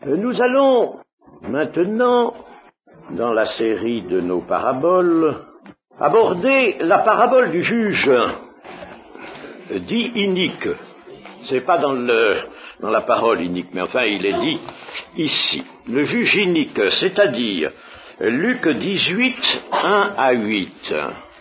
Nous allons maintenant, dans la série de nos paraboles, aborder la parabole du juge dit inique. C'est pas dans la parole inique, mais enfin il est dit ici. Le juge inique, c'est-à-dire Luc 18, 1 à 8.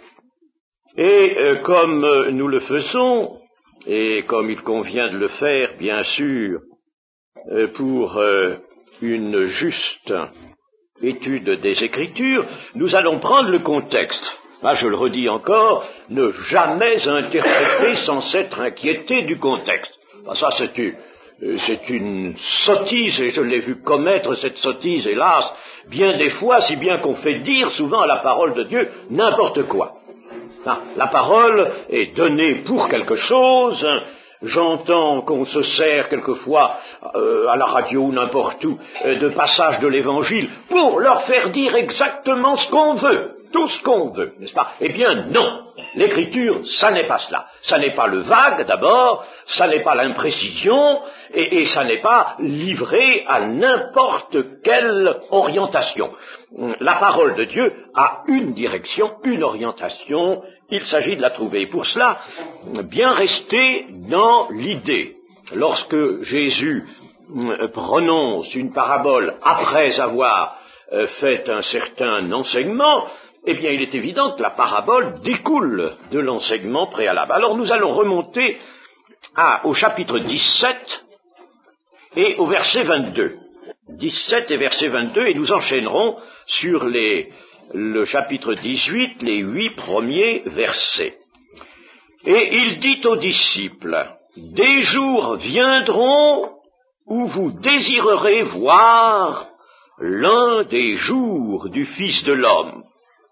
Et comme nous le faisons, et comme il convient de le faire, bien sûr, pour une juste étude des Écritures, nous allons prendre le contexte. Là, je le redis encore, ne jamais interpréter sans s'être inquiété du contexte. Ça, c'est une sottise, et je l'ai vu commettre cette sottise, hélas, bien des fois, si bien qu'on fait dire souvent à la parole de Dieu n'importe quoi. La parole est donnée pour quelque chose. J'entends qu'on se sert quelquefois à la radio ou n'importe où de passages de l'Évangile pour leur faire dire exactement ce qu'on veut, tout ce qu'on veut, n'est-ce pas? Eh bien non, l'Écriture, ça n'est pas cela. Ça n'est pas le vague d'abord, ça n'est pas l'imprécision, et ça n'est pas livré à n'importe quelle orientation. La parole de Dieu a une direction, une orientation, il s'agit de la trouver. Et pour cela, bien rester dans l'idée. Lorsque Jésus prononce une parabole après avoir fait un certain enseignement, eh bien il est évident que la parabole découle de l'enseignement préalable. Alors nous allons remonter au chapitre 17 et au verset 22. 17 et verset 22, et nous enchaînerons sur le chapitre 18, les 8 premiers versets. Et il dit aux disciples, « Des jours viendront où vous désirerez voir l'un des jours du Fils de l'homme,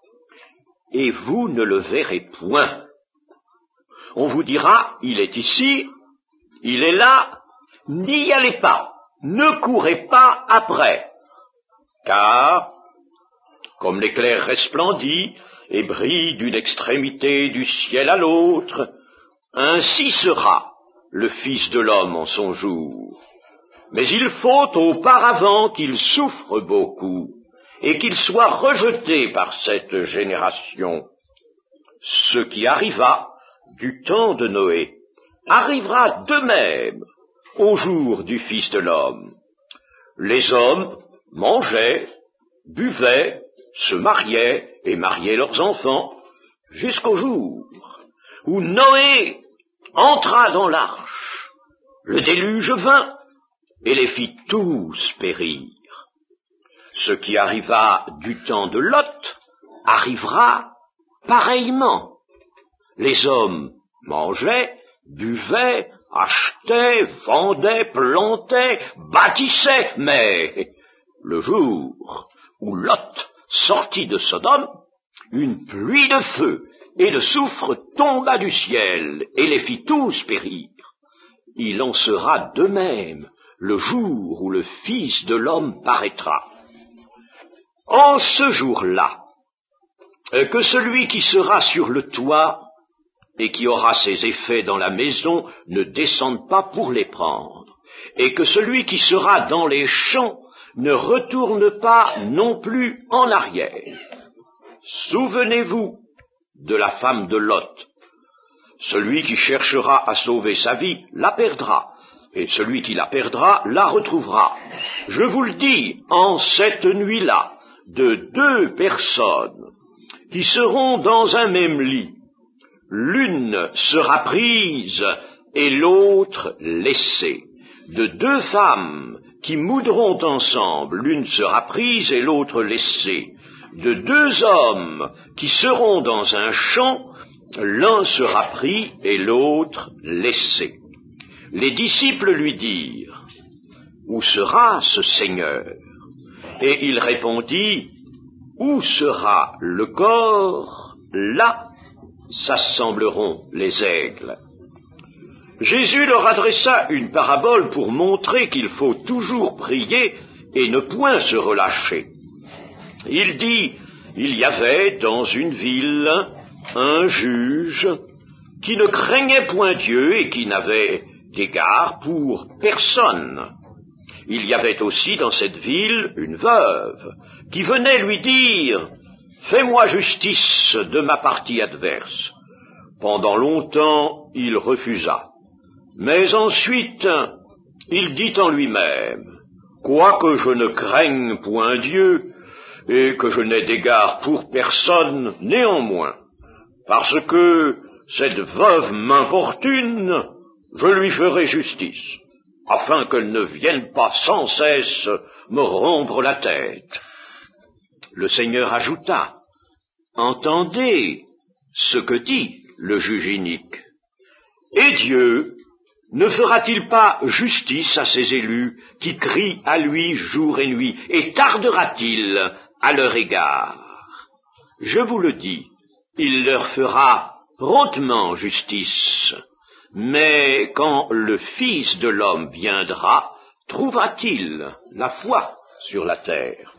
et vous ne le verrez point. On vous dira, il est ici, il est là, n'y allez pas, ne courez pas après, car, comme l'éclair resplendit et brille d'une extrémité du ciel à l'autre, ainsi sera le Fils de l'homme en son jour. Mais il faut auparavant qu'il souffre beaucoup, et qu'il soit rejeté par cette génération. Ce qui arriva du temps de Noé arrivera de même au jour du Fils de l'homme. Les hommes mangeaient, buvaient, se mariaient et mariaient leurs enfants, jusqu'au jour où Noé entra dans l'arche. Le déluge vint et les fit tous périr. Ce qui arriva du temps de Lot arrivera pareillement. Les hommes mangeaient, buvaient, achetaient, vendaient, plantaient, bâtissaient, mais le jour où Lot sortit de Sodome, une pluie de feu et de soufre tomba du ciel et les fit tous périr. Il en sera de même le jour où le Fils de l'homme paraîtra. En ce jour-là, que celui qui sera sur le toit et qui aura ses effets dans la maison ne descende pas pour les prendre, et que celui qui sera dans les champs ne retourne pas non plus en arrière. Souvenez-vous de la femme de Lot. Celui qui cherchera à sauver sa vie la perdra, et celui qui la perdra la retrouvera. Je vous le dis, en cette nuit-là, de 2 personnes qui seront dans un même lit, l'une sera prise et l'autre laissée. De 2 femmes qui moudront ensemble, l'une sera prise et l'autre laissée. De 2 hommes qui seront dans un champ, l'un sera pris et l'autre laissé. Les disciples lui dirent, « Où sera ce Seigneur ?» Et il répondit, « Où sera le corps, là s'assembleront les aigles. » Jésus leur adressa une parabole pour montrer qu'il faut toujours prier et ne point se relâcher. Il dit, il y avait dans une ville un juge qui ne craignait point Dieu et qui n'avait d'égard pour personne. il y avait aussi dans cette ville une veuve qui venait lui dire « Fais-moi justice de ma partie adverse ». Pendant longtemps, il refusa. Mais ensuite, il dit en lui-même « Quoique je ne craigne point Dieu, et que je n'ai d'égard pour personne, néanmoins, parce que cette veuve m'importune, je lui ferai justice, afin qu'elle ne vienne pas sans cesse me rompre la tête. » Le Seigneur ajouta, « Entendez ce que dit le juge inique. Et Dieu ne fera-t-il pas justice à ses élus qui crient à lui jour et nuit, et tardera-t-il à leur égard? Je vous le dis, il leur fera promptement justice. Mais quand le Fils de l'homme viendra, trouvera-t-il la foi sur la terre?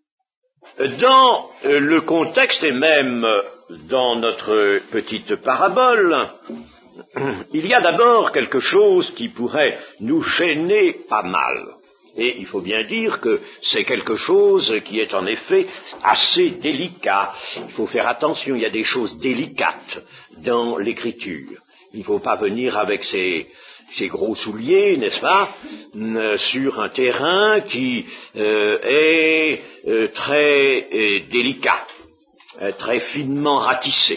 Dans le contexte et même dans notre petite parabole, il y a d'abord quelque chose qui pourrait nous gêner pas mal. Et il faut bien dire que c'est quelque chose qui est en effet assez délicat. Il faut faire attention, il y a des choses délicates dans l'écriture. Il ne faut pas venir avec ses gros souliers, n'est-ce pas, sur un terrain qui est très délicat, très finement ratissé.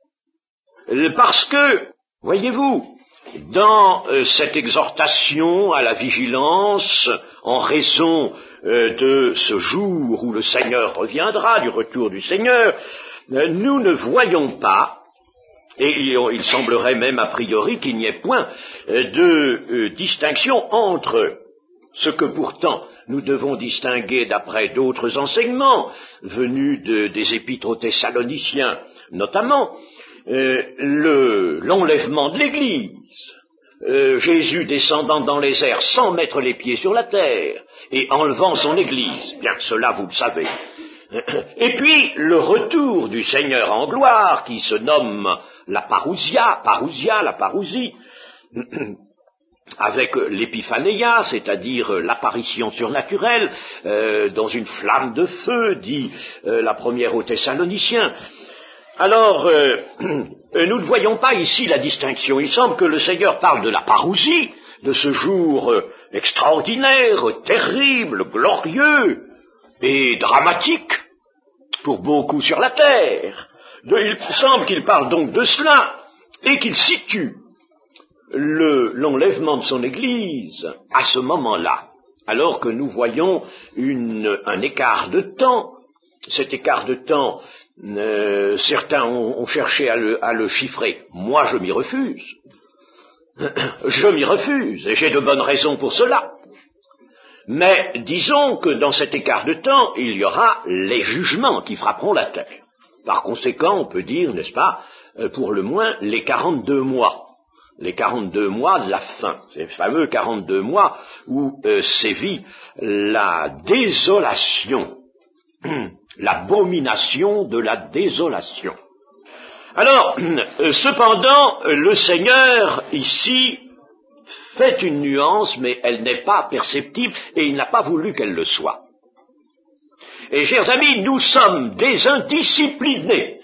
Parce que, voyez-vous, dans cette exhortation à la vigilance, en raison de ce jour où le Seigneur reviendra, du retour du Seigneur, nous ne voyons pas, et il semblerait même a priori qu'il n'y ait point de distinction entre ce que pourtant nous devons distinguer d'après d'autres enseignements venus des épîtres aux Thessaloniciens, notamment l'enlèvement de l'Église, Jésus descendant dans les airs sans mettre les pieds sur la terre et enlevant son Église, bien cela vous le savez. Et puis le retour du Seigneur en gloire qui se nomme la parousia, la parousie, avec l'épiphanéia, c'est-à-dire l'apparition surnaturelle dans une flamme de feu, dit la première aux Thessaloniciens. Alors, nous ne voyons pas ici la distinction. Il semble que le Seigneur parle de la parousie, de ce jour extraordinaire, terrible, glorieux et dramatique pour beaucoup sur la terre. Il semble qu'il parle donc de cela et qu'il situe l'enlèvement de son Église à ce moment-là, alors que nous voyons un écart de temps. Cet écart de temps, certains ont cherché à le chiffrer. Moi, je m'y refuse. Je m'y refuse, et j'ai de bonnes raisons pour cela. Mais disons que dans cet écart de temps, il y aura les jugements qui frapperont la terre. Par conséquent, on peut dire, n'est-ce pas, pour le moins, les 42 mois. Les 42 mois de la fin, ces fameux 42 mois où sévit la désolation, l'abomination de la désolation. Alors, cependant, le Seigneur, ici, fait une nuance, mais elle n'est pas perceptible, et il n'a pas voulu qu'elle le soit. Et, chers amis, nous sommes des indisciplinés.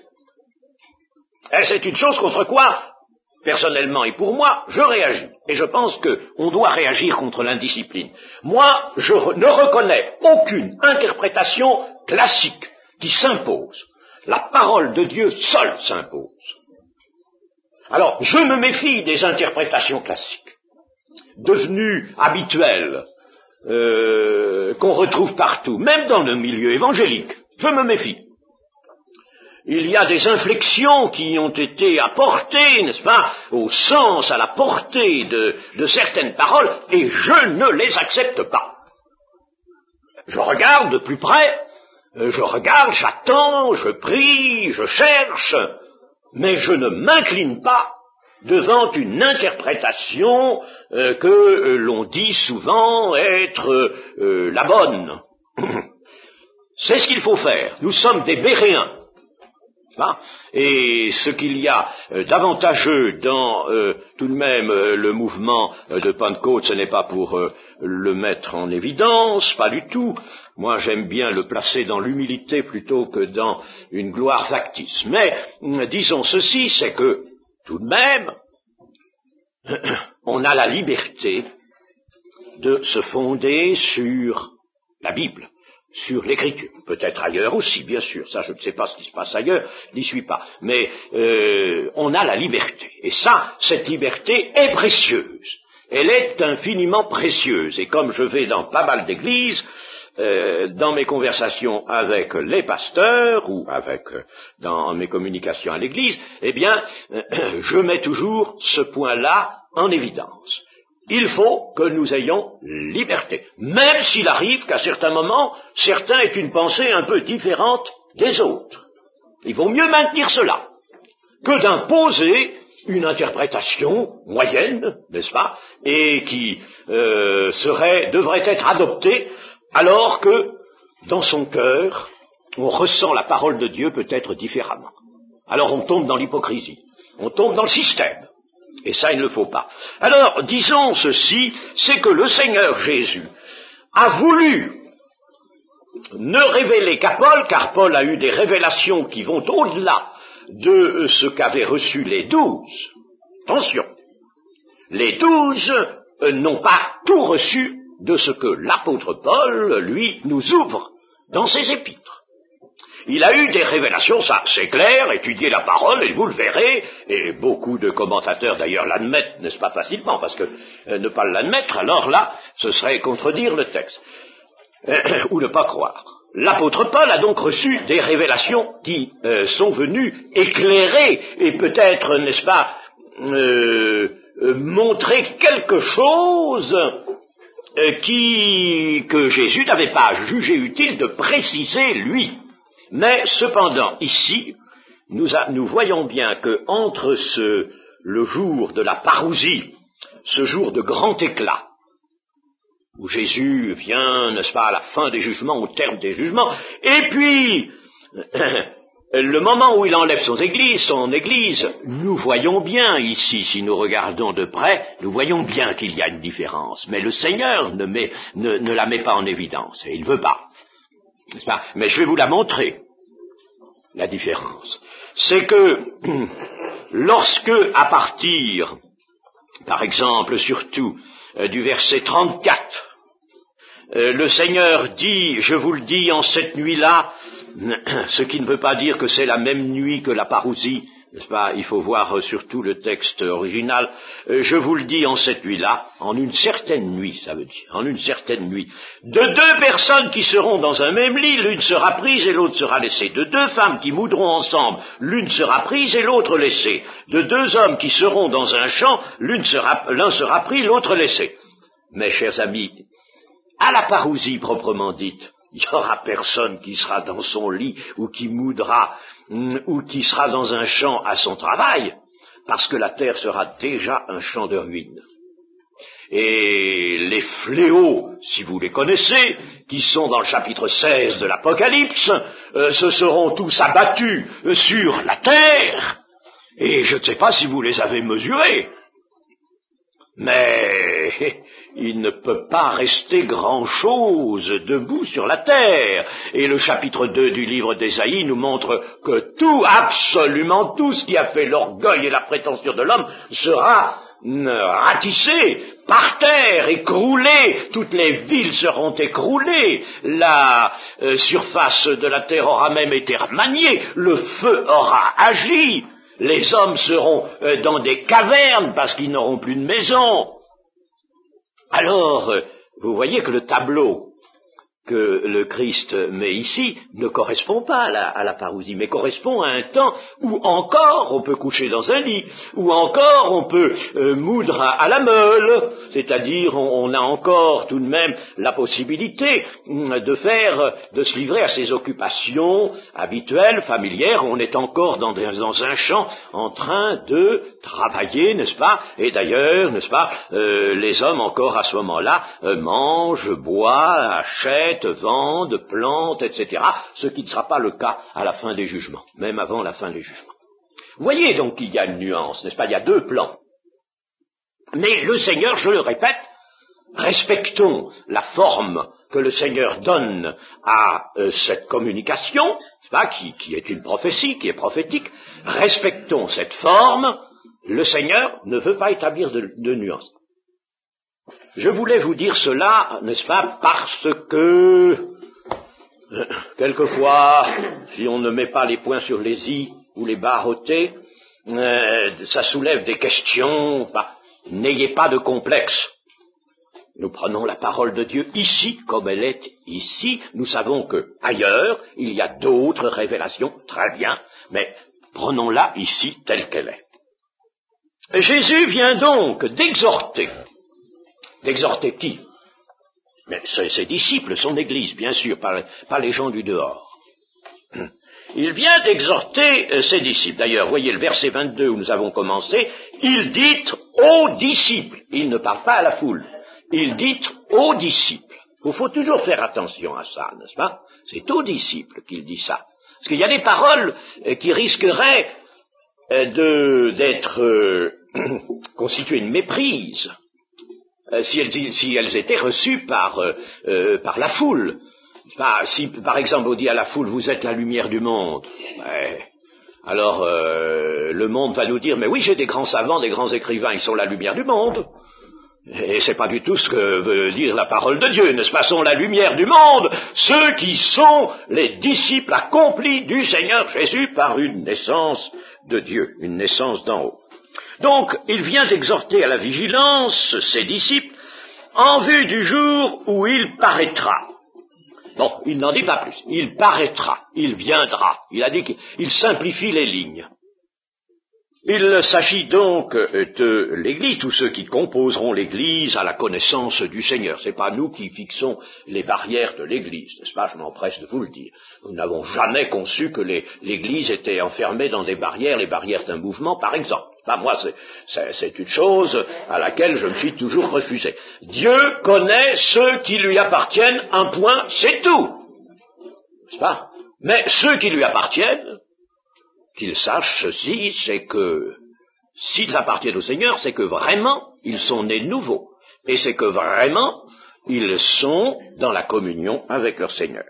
Et c'est une chose contre quoi, personnellement et pour moi, je réagis. Et je pense qu'on doit réagir contre l'indiscipline. Moi, je ne reconnais aucune interprétation classique qui s'impose. La parole de Dieu seule s'impose. Alors, je me méfie des interprétations classiques, devenues habituelles, qu'on retrouve partout, même dans le milieu évangélique. Je me méfie. Il y a des inflexions qui ont été apportées, n'est-ce pas, au sens, à la portée de certaines paroles, et je ne les accepte pas. Je regarde de plus près, j'attends, je prie, je cherche, mais je ne m'incline pas devant une interprétation que l'on dit souvent être la bonne. C'est ce qu'il faut faire. Nous sommes des Béréens. Et ce qu'il y a d'avantageux dans tout de même le mouvement de Pentecôte, ce n'est pas pour le mettre en évidence, pas du tout. Moi j'aime bien le placer dans l'humilité plutôt que dans une gloire factice. Mais disons ceci, c'est que tout de même, on a la liberté de se fonder sur la Bible, sur l'Écriture, peut-être ailleurs aussi, bien sûr, ça je ne sais pas ce qui se passe ailleurs, je n'y suis pas, mais on a la liberté, et ça, cette liberté est précieuse, elle est infiniment précieuse, et comme je vais dans pas mal d'églises, dans mes conversations avec les pasteurs, ou dans mes communications à l'église, eh bien, je mets toujours ce point-là en évidence. Il faut que nous ayons liberté, même s'il arrive qu'à certains moments, certains aient une pensée un peu différente des autres. Il vaut mieux maintenir cela que d'imposer une interprétation moyenne, n'est-ce pas, et qui devrait être adoptée alors que, dans son cœur, on ressent la parole de Dieu peut-être différemment. Alors on tombe dans l'hypocrisie, on tombe dans le système. Et ça, il ne le faut pas. Alors, disons ceci, c'est que le Seigneur Jésus a voulu ne révéler qu'à Paul, car Paul a eu des révélations qui vont au-delà de ce qu'avaient reçu les 12. Attention, les 12 n'ont pas tout reçu de ce que l'apôtre Paul, lui, nous ouvre dans ses épîtres. Il a eu des révélations, ça c'est clair, étudiez la parole et vous le verrez, et beaucoup de commentateurs d'ailleurs l'admettent, n'est-ce pas facilement, parce que ne pas l'admettre, alors là, ce serait contredire le texte, ou ne pas croire. L'apôtre Paul a donc reçu des révélations qui sont venues éclairer et peut-être, n'est-ce pas, montrer quelque chose que Jésus n'avait pas jugé utile de préciser lui. Mais cependant, ici, nous voyons bien que entre le jour de la parousie, ce jour de grand éclat, où Jésus vient, n'est-ce pas, à la fin des jugements, au terme des jugements, et puis le moment où il enlève son église, nous voyons bien ici, si nous regardons de près, nous voyons bien qu'il y a une différence. Mais le Seigneur ne la met pas en évidence, et il ne veut pas. N'est-ce pas? Mais je vais vous la montrer, la différence. C'est que lorsque, à partir, par exemple, surtout, du verset 34, le Seigneur dit, je vous le dis en cette nuit-là, ce qui ne veut pas dire que c'est la même nuit que la parousie, n'est-ce pas? Il faut voir surtout le texte original. Je vous le dis en cette nuit-là, en une certaine nuit, ça veut dire, en une certaine nuit. De deux personnes qui seront dans un même lit, l'une sera prise et l'autre sera laissée. De deux femmes qui moudront ensemble, l'une sera prise et l'autre laissée. De deux hommes qui seront dans un champ, l'un sera pris, l'autre laissé. Mes chers amis, à la parousie proprement dite, il n'y aura personne qui sera dans son lit ou qui moudra ou qui sera dans un champ à son travail, parce que la terre sera déjà un champ de ruines. Et les fléaux, si vous les connaissez, qui sont dans le chapitre 16 de l'Apocalypse, se seront tous abattus sur la terre, et je ne sais pas si vous les avez mesurés. Mais il ne peut pas rester grand-chose debout sur la terre. Et le chapitre 2 du livre d'Ésaïe nous montre que tout, absolument tout ce qui a fait l'orgueil et la prétention de l'homme sera ratissé par terre, écroulé. Toutes les villes seront écroulées. La surface de la terre aura même été remaniée. Le feu aura agi. Les hommes seront dans des cavernes parce qu'ils n'auront plus de maison. Alors, vous voyez que le tableau que le Christ met ici ne correspond pas à la parousie, mais correspond à un temps où encore on peut coucher dans un lit, où encore on peut moudre à la meule, c'est-à-dire on a encore tout de même la possibilité de se livrer à ses occupations habituelles, familières. On est encore dans un champ en train de travailler, n'est-ce pas? Et d'ailleurs, n'est-ce pas, les hommes encore à ce moment-là mangent, boivent, achètent, achètent, vendent, plantent, etc., ce qui ne sera pas le cas à la fin des jugements, même avant la fin des jugements. Vous voyez donc qu'il y a une nuance, n'est-ce pas? Il y a deux plans. Mais le Seigneur, je le répète, respectons la forme que le Seigneur donne à cette communication, qui est une prophétie, qui est prophétique, respectons cette forme, le Seigneur ne veut pas établir de nuance. Je voulais vous dire cela, n'est-ce pas, parce que, quelquefois, si on ne met pas les points sur les i ou les barres au t, ça soulève des questions. N'ayez pas de complexe. Nous prenons la parole de Dieu ici, comme elle est ici. Nous savons que ailleurs, il y a d'autres révélations, très bien, mais prenons-la ici telle qu'elle est. Et Jésus vient donc d'exhorter. D'exhorter qui? Mais ses disciples, son Église, bien sûr, pas les gens du dehors. Il vient d'exhorter ses disciples. D'ailleurs, voyez le verset 22 où nous avons commencé, il dit aux disciples. Il ne parle pas à la foule. Il dit aux disciples. Il faut toujours faire attention à ça, n'est-ce pas? C'est aux disciples qu'il dit ça. Parce qu'il y a des paroles qui risqueraient d'être constituées une méprise si elles étaient reçues par la foule. Si, par exemple, on dit à la foule, vous êtes la lumière du monde, alors le monde va nous dire, mais oui, j'ai des grands savants, des grands écrivains, ils sont la lumière du monde. Et c'est pas du tout ce que veut dire la parole de Dieu, n'est-ce pas? Sont la lumière du monde, ceux qui sont les disciples accomplis du Seigneur Jésus par une naissance de Dieu, une naissance d'en haut. Donc, il vient d'exhorter à la vigilance ses disciples en vue du jour où il paraîtra. Bon, il n'en dit pas plus. Il paraîtra, il viendra. Il a dit qu'il simplifie les lignes. Il s'agit donc de l'Église, tous ceux qui composeront l'Église à la connaissance du Seigneur. C'est pas nous qui fixons les barrières de l'Église, n'est-ce pas? Je m'empresse de vous le dire. Nous n'avons jamais conçu que l'Église était enfermée dans des barrières, les barrières d'un mouvement, par exemple. Moi, c'est une chose à laquelle je me suis toujours refusé. Dieu connaît ceux qui lui appartiennent, un point, c'est tout. N'est-ce pas? Mais ceux qui lui appartiennent, qu'ils sachent ceci, c'est que s'ils appartiennent au Seigneur, c'est que vraiment ils sont nés de nouveau. Et c'est que vraiment ils sont dans la communion avec leur Seigneur.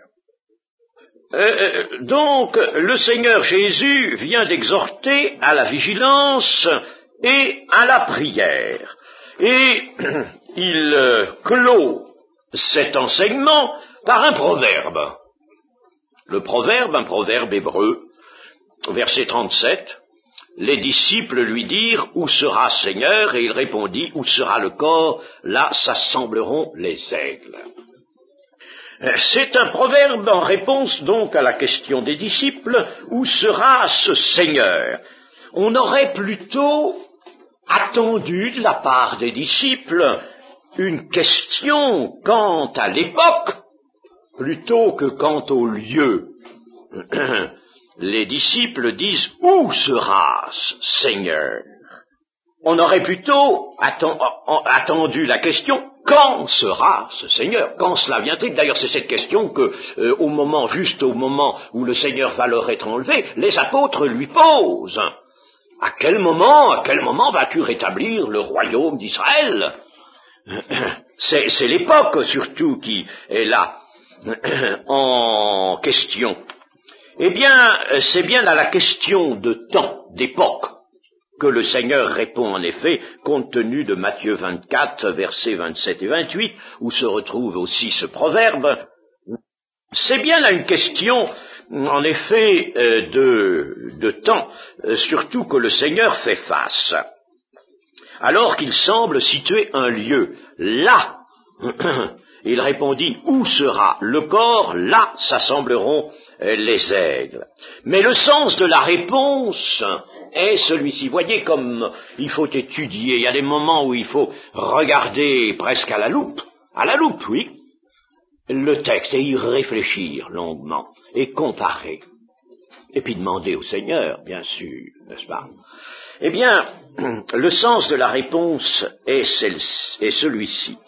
Donc le Seigneur Jésus vient d'exhorter à la vigilance et à la prière. Et il clôt cet enseignement par un proverbe. Le proverbe, un proverbe hébreu, verset 37, les disciples lui dirent, où sera Seigneur? Et il répondit, où sera le corps? Là s'assembleront les aigles. C'est un proverbe en réponse donc à la question des disciples, où sera ce Seigneur? On aurait plutôt attendu de la part des disciples une question quant à l'époque, plutôt que quant au lieu. Les disciples disent, où sera ce Seigneur? On aurait plutôt attendu la question, quand sera ce Seigneur? Quand cela viendrait? D'ailleurs, c'est cette question que, juste au moment où le Seigneur va leur être enlevé, les apôtres lui posent. À quel moment vas-tu rétablir le royaume d'Israël? C'est l'époque surtout qui est là en question. Eh bien, c'est bien à la question de temps, d'époque, que le Seigneur répond en effet, compte tenu de Matthieu 24, versets 27 et 28, où se retrouve aussi ce proverbe. C'est bien à une question, en effet, de temps, surtout que le Seigneur fait face, alors qu'il semble situer un lieu. Là, il répondit, où sera le corps? Là s'assembleront les aigles. Mais le sens de la réponse est celui-ci. Voyez comme il faut étudier. Il y a des moments où il faut regarder presque à la loupe, oui, le texte et y réfléchir longuement et comparer. Et puis demander au Seigneur, bien sûr, n'est-ce pas? Eh bien, le sens de la réponse est celui-ci.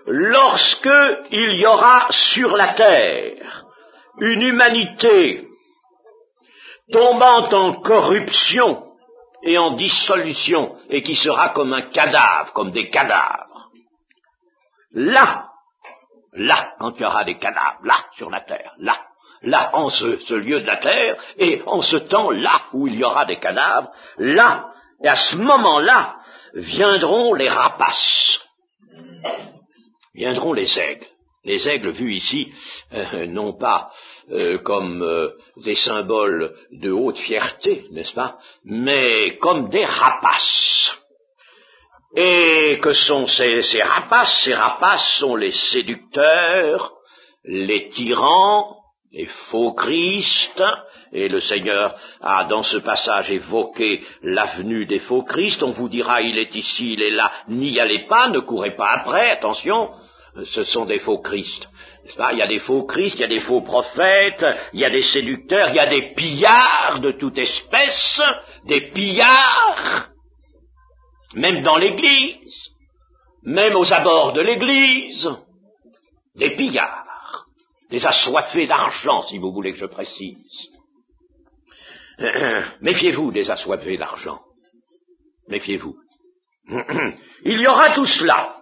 lorsque il y aura sur la terre une humanité tombant en corruption et en dissolution, et qui sera comme un cadavre, comme des cadavres. Là, quand il y aura des cadavres, là, sur la terre, là, en ce lieu de la terre, et en ce temps, là où il y aura des cadavres, là, et à ce moment-là, viendront les rapaces, viendront les aigles. Les aigles vus ici, non pas comme des symboles de haute fierté, n'est-ce pas, mais comme des rapaces. Et que sont ces rapaces? Ces rapaces sont les séducteurs, les tyrans, les faux Christ, et le Seigneur a dans ce passage évoqué la venue des faux Christ. On vous dira, il est ici, il est là, n'y allez pas, ne courez pas après, attention. Ce sont des faux Christ. N'est-ce pas? Il y a des faux Christ, il y a des faux prophètes, il y a des séducteurs, il y a des pillards de toute espèce, des pillards, même dans l'Église, même aux abords de l'Église, des pillards, des assoiffés d'argent, si vous voulez que je précise. Méfiez-vous des assoiffés d'argent. Méfiez-vous. Il y aura tout cela.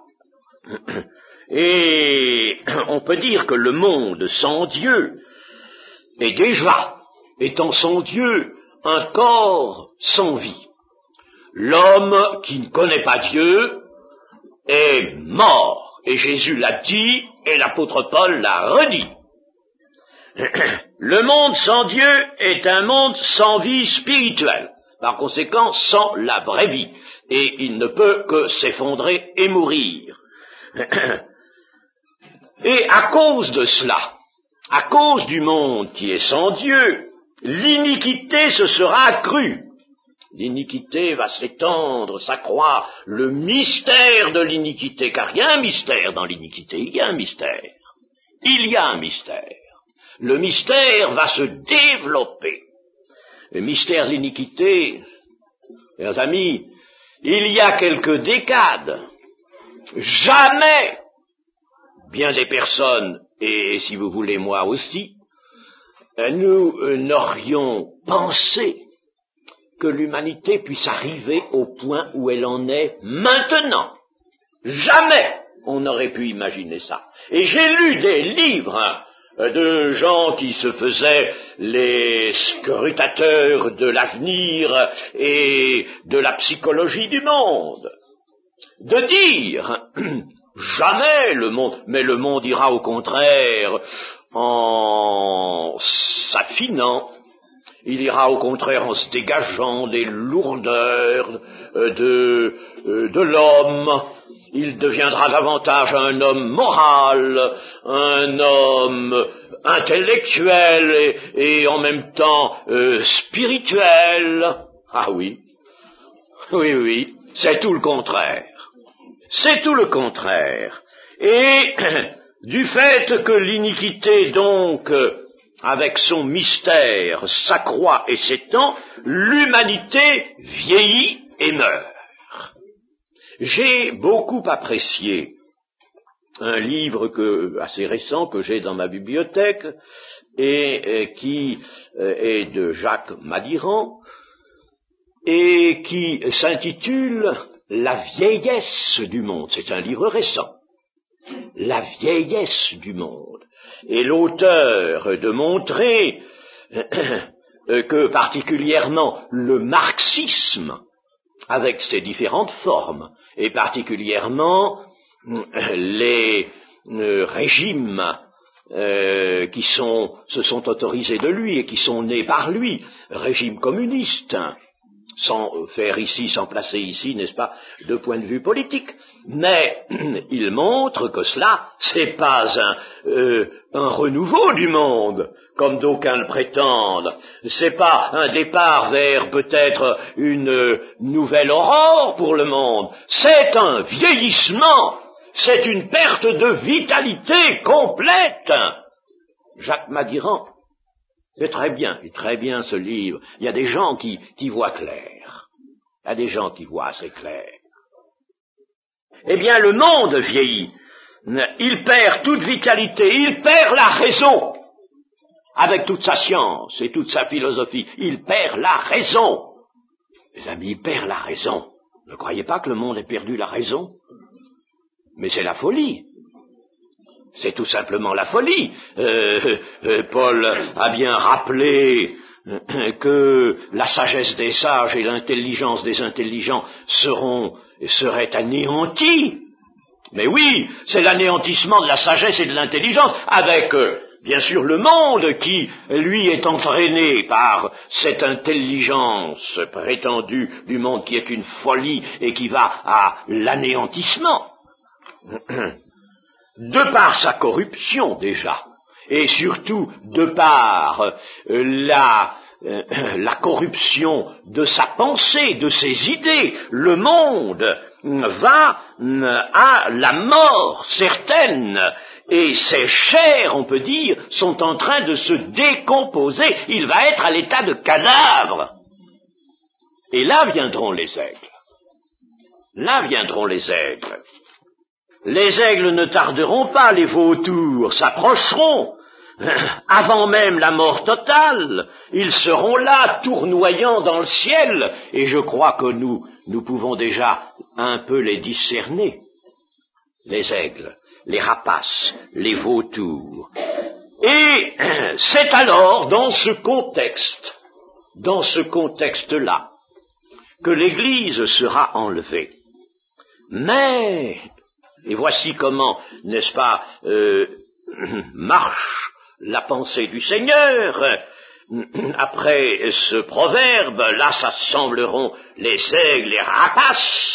Et on peut dire que le monde sans Dieu est déjà, étant sans Dieu, un corps sans vie. L'homme qui ne connaît pas Dieu est mort. Et Jésus l'a dit, et l'apôtre Paul l'a redit. Le monde sans Dieu est un monde sans vie spirituelle, par conséquent sans la vraie vie, et il ne peut que s'effondrer et mourir. Et à cause de cela, à cause du monde qui est sans Dieu, l'iniquité se sera accrue. L'iniquité va s'étendre, s'accroître, le mystère de l'iniquité, car il y a un mystère dans l'iniquité, il y a un mystère. Il y a un mystère. Le mystère va se développer. Le mystère de l'iniquité, mes amis, il y a quelques décades, jamais bien des personnes, et si vous voulez moi aussi, nous n'aurions pensé que l'humanité puisse arriver au point où elle en est maintenant. Jamais on n'aurait pu imaginer ça. Et j'ai lu des livres de gens qui se faisaient les scrutateurs de l'avenir et de la psychologie du monde, de dire jamais le monde, mais le monde ira au contraire en s'affinant, il ira au contraire en se dégageant des lourdeurs de l'homme, il deviendra davantage un homme moral, un homme intellectuel et en même temps spirituel. Ah oui, oui, c'est tout le contraire. C'est tout le contraire. Et du fait que l'iniquité, donc, avec son mystère, s'accroît et s'étend, l'humanité vieillit et meurt. J'ai beaucoup apprécié un livre assez récent que j'ai dans ma bibliothèque et qui est de Jacques Madiran et qui s'intitule La vieillesse du monde. C'est un livre récent. La vieillesse du monde. Et l'auteur de montrer que particulièrement le marxisme, avec ses différentes formes, et particulièrement les régimes qui se sont autorisés de lui et qui sont nés par lui, régime communiste, sans placer ici, n'est-ce pas, de point de vue politique, mais il montre que cela, c'est pas un renouveau du monde, comme d'aucuns le prétendent, c'est pas un départ vers peut-être une nouvelle aurore pour le monde, c'est un vieillissement, c'est une perte de vitalité complète. Jacques Madiran, c'est très bien ce livre. Il y a des gens qui voient clair. Il y a des gens qui voient assez clair. Eh bien, le monde vieillit. il perd toute vitalité, il perd la raison. Avec toute sa science et toute sa philosophie, il perd la raison. Mes amis, il perd la raison. Ne croyez pas que le monde ait perdu la raison. Mais c'est la folie. C'est tout simplement la folie. Paul a bien rappelé que la sagesse des sages et l'intelligence des intelligents seraient anéanties. Mais oui, c'est l'anéantissement de la sagesse et de l'intelligence avec, bien sûr, le monde qui, lui, est entraîné par cette intelligence prétendue du monde qui est une folie et qui va à l'anéantissement. De par sa corruption déjà, et surtout de par la corruption de sa pensée, de ses idées, le monde va à la mort certaine, et ses chairs, on peut dire, sont en train de se décomposer. Il va être à l'état de cadavre. Et là viendront les aigles. Là viendront les aigles. Les aigles ne tarderont pas, les vautours s'approcheront. Avant même la mort totale, ils seront là, tournoyant dans le ciel, et je crois que nous pouvons déjà un peu les discerner. Les aigles, les rapaces, les vautours. Et c'est alors dans ce contexte-là, que l'Église sera enlevée. Mais, et voici comment, n'est-ce pas, marche la pensée du Seigneur. Après ce proverbe, là s'assembleront les aigles, les rapaces.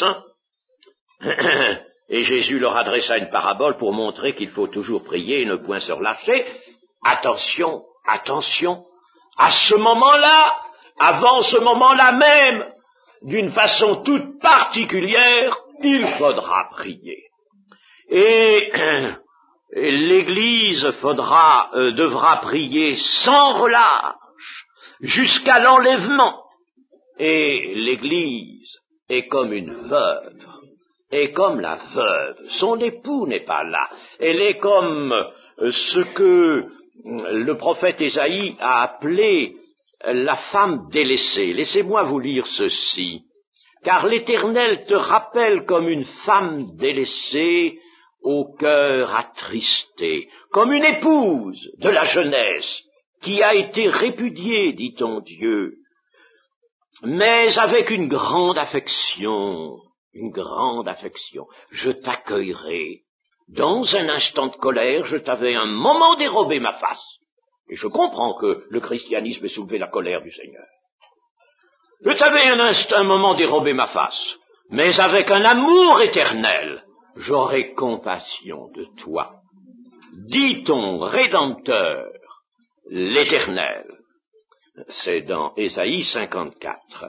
Et Jésus leur adressa une parabole pour montrer qu'il faut toujours prier et ne point se relâcher. Attention, attention, à ce moment-là, avant ce moment-là même, d'une façon toute particulière, il faudra prier. Et l'Église devra prier sans relâche jusqu'à l'enlèvement. Et l'Église est comme une veuve, est comme la veuve. Son époux n'est pas là. Elle est comme ce que le prophète Ésaïe a appelé la femme délaissée. Laissez-moi vous lire ceci. Car l'Éternel te rappelle comme une femme délaissée au cœur attristé, comme une épouse de la jeunesse qui a été répudiée, dit ton Dieu, mais avec une grande affection, je t'accueillerai. Dans un instant de colère, je t'avais un moment dérobé ma face. Et je comprends que le christianisme ait soulevé la colère du Seigneur. Je t'avais un moment dérobé ma face, mais avec un amour éternel, j'aurai compassion de toi, dit ton Rédempteur, l'Éternel. C'est dans Ésaïe 54.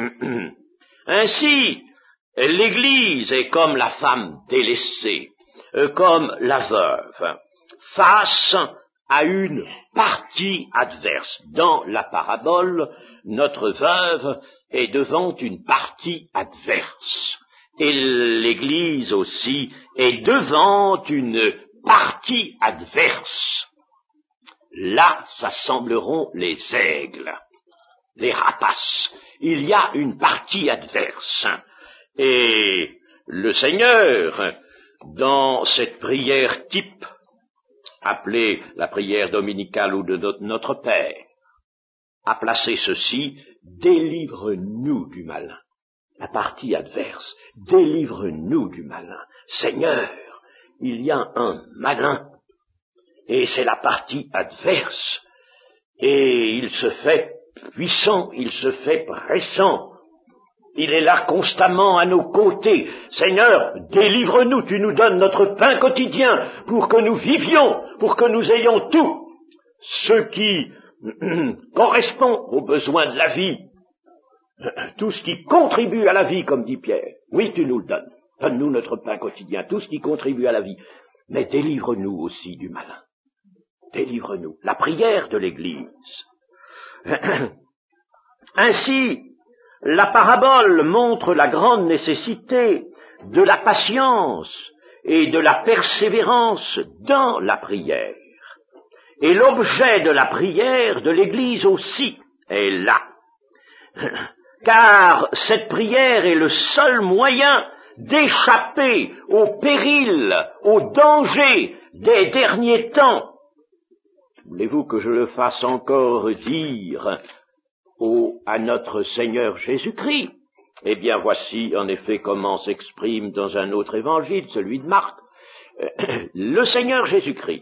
Ainsi, l'Église est comme la femme délaissée, comme la veuve, face à une partie adverse. Dans la parabole, notre veuve est devant une partie adverse. Et l'Église aussi est devant une partie adverse. Là s'assembleront les aigles, les rapaces. Il y a une partie adverse. Et le Seigneur, dans cette prière type, appelée la prière dominicale ou de notre Père, a placé ceci: délivre-nous du malin. La partie adverse, délivre-nous du malin. Seigneur, il y a un malin, et c'est la partie adverse, et il se fait puissant, il se fait pressant, il est là constamment à nos côtés. Seigneur, délivre-nous, tu nous donnes notre pain quotidien pour que nous vivions, pour que nous ayons tout ce qui correspond aux besoins de la vie, tout ce qui contribue à la vie, comme dit Pierre. Oui, tu nous le donnes. Donne-nous notre pain quotidien, tout ce qui contribue à la vie. Mais délivre-nous aussi du malin. Délivre-nous. La prière de l'Église. Ainsi, la parabole montre la grande nécessité de la patience et de la persévérance dans la prière. Et l'objet de la prière de l'Église aussi est là. Car cette prière est le seul moyen d'échapper au péril, au danger des derniers temps. Voulez-vous que je le fasse encore dire à notre Seigneur Jésus-Christ? Eh bien, voici en effet comment s'exprime dans un autre évangile, celui de Marc, le Seigneur Jésus-Christ.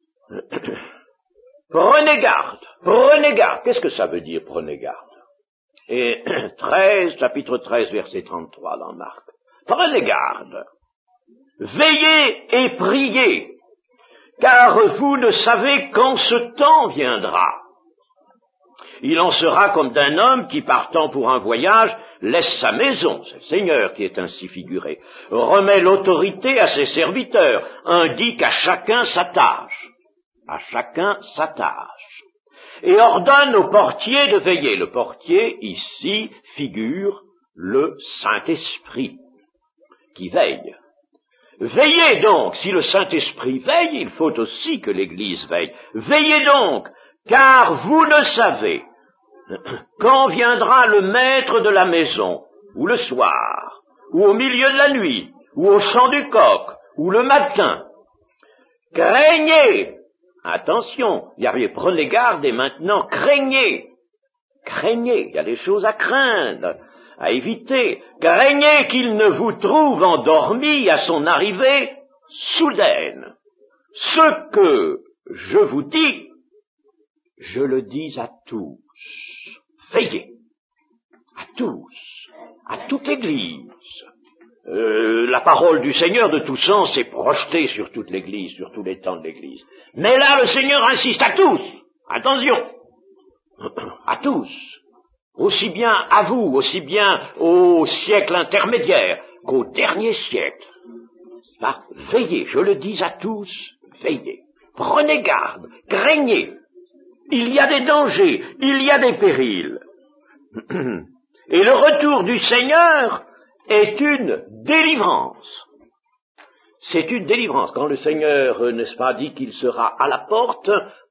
Prenez garde. Qu'est-ce que ça veut dire, prenez garde? Et chapitre 13, verset 33 dans Marc. Prenez garde. Veillez et priez, car vous ne savez quand ce temps viendra. Il en sera comme d'un homme qui, partant pour un voyage, laisse sa maison, c'est le Seigneur qui est ainsi figuré, remet l'autorité à ses serviteurs, indique à chacun sa tâche, et ordonne au portier de veiller. Le portier, ici, figure le Saint-Esprit, qui veille. Veillez donc, si le Saint-Esprit veille, il faut aussi que l'Église veille. Veillez donc, car vous ne savez quand viendra le maître de la maison, ou le soir, ou au milieu de la nuit, ou au chant du coq, ou le matin. Craignez, attention, il y avait prenez garde et maintenant craignez, il y a des choses à craindre, à éviter. Craignez qu'il ne vous trouve endormi à son arrivée soudaine. Ce que je vous dis, je le dis à tous. Veillez, à tous, à toute l'Église. La parole du Seigneur, de tout sens, est projetée sur toute l'Église, sur tous les temps de l'Église. Mais là, le Seigneur insiste à tous. Attention, à tous. Aussi bien à vous, aussi bien au siècle intermédiaire qu'au dernier siècle. Là, veillez, je le dis à tous, veillez. Prenez garde, craignez. Il y a des dangers, il y a des périls. Et le retour du Seigneur est une délivrance. C'est une délivrance. Quand le Seigneur, n'est-ce pas, dit qu'il sera à la porte,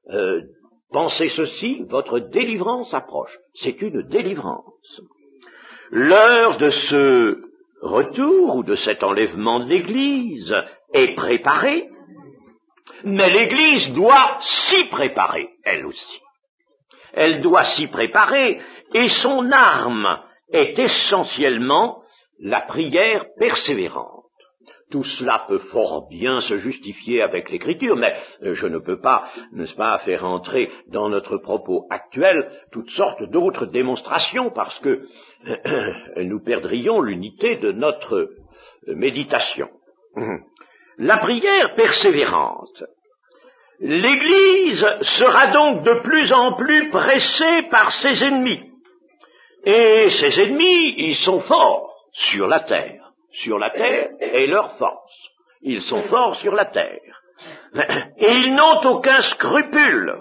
pensez ceci, votre délivrance approche. C'est une délivrance. L'heure de ce retour ou de cet enlèvement de l'Église est préparée, mais l'Église doit s'y préparer, elle aussi. Elle doit s'y préparer, et son arme est essentiellement la prière persévérante. Tout cela peut fort bien se justifier avec l'Écriture, mais je ne peux pas, n'est-ce pas, faire entrer dans notre propos actuel toutes sortes d'autres démonstrations, parce que nous perdrions l'unité de notre méditation. La prière persévérante. L'Église sera donc de plus en plus pressée par ses ennemis. Et ces ennemis, ils sont forts sur la terre. Sur la terre est leur force. Ils sont forts sur la terre. Et ils n'ont aucun scrupule.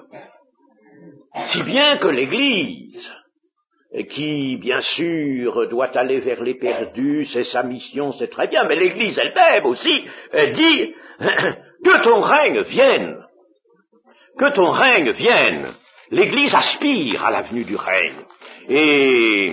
Si bien que l'Église, qui, bien sûr, doit aller vers les perdus, c'est sa mission, c'est très bien, mais l'Église elle-même aussi dit que ton règne vienne. Que ton règne vienne. L'Église aspire à la venue du règne. Et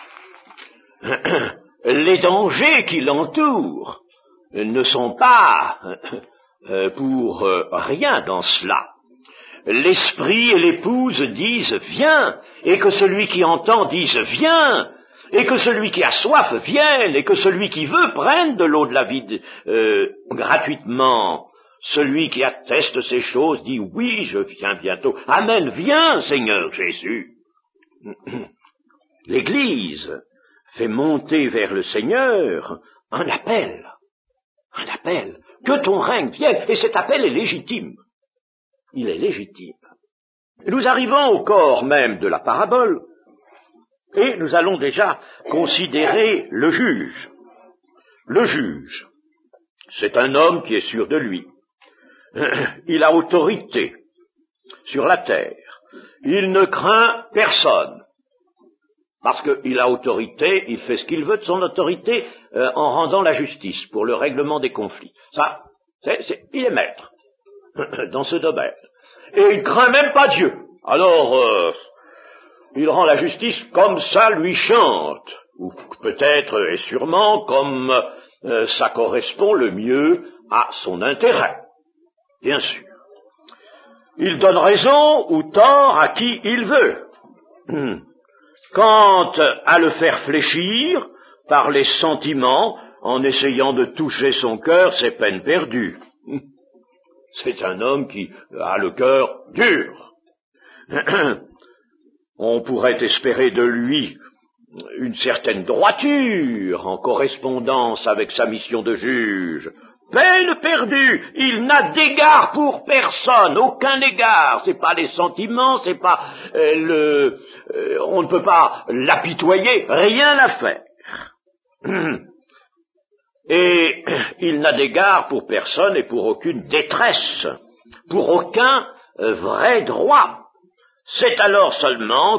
les dangers qui l'entourent ne sont pas pour rien dans cela. L'esprit et l'épouse disent « viens », et que celui qui entend dise « viens », et que celui qui a soif vienne, et que celui qui veut prenne de l'eau de la vie gratuitement. Celui qui atteste ces choses dit « oui, je viens bientôt ». Amen, viens, Seigneur Jésus. L'Église fait monter vers le Seigneur un appel, que ton règne vienne, et cet appel est légitime. Il est légitime. Nous arrivons au corps même de la parabole, et nous allons déjà considérer le juge. Le juge, c'est un homme qui est sûr de lui. Il a autorité sur la terre. Il ne craint personne. Parce qu'il a autorité, il fait ce qu'il veut de son autorité en rendant la justice pour le règlement des conflits. Ça, il est maître dans ce domaine. Et il ne craint même pas Dieu. Alors, il rend la justice comme ça lui chante, ou peut-être et sûrement comme ça correspond le mieux à son intérêt, bien sûr. Il donne raison ou tort à qui il veut. Quant à le faire fléchir par les sentiments en essayant de toucher son cœur, c'est peine perdue. C'est un homme qui a le cœur dur. On pourrait espérer de lui une certaine droiture en correspondance avec sa mission de juge. Peine perdue, il n'a d'égard pour personne, aucun égard, c'est pas les sentiments, c'est pas on ne peut pas l'apitoyer, rien à faire. Et il n'a d'égard pour personne et pour aucune détresse, pour aucun vrai droit. C'est alors seulement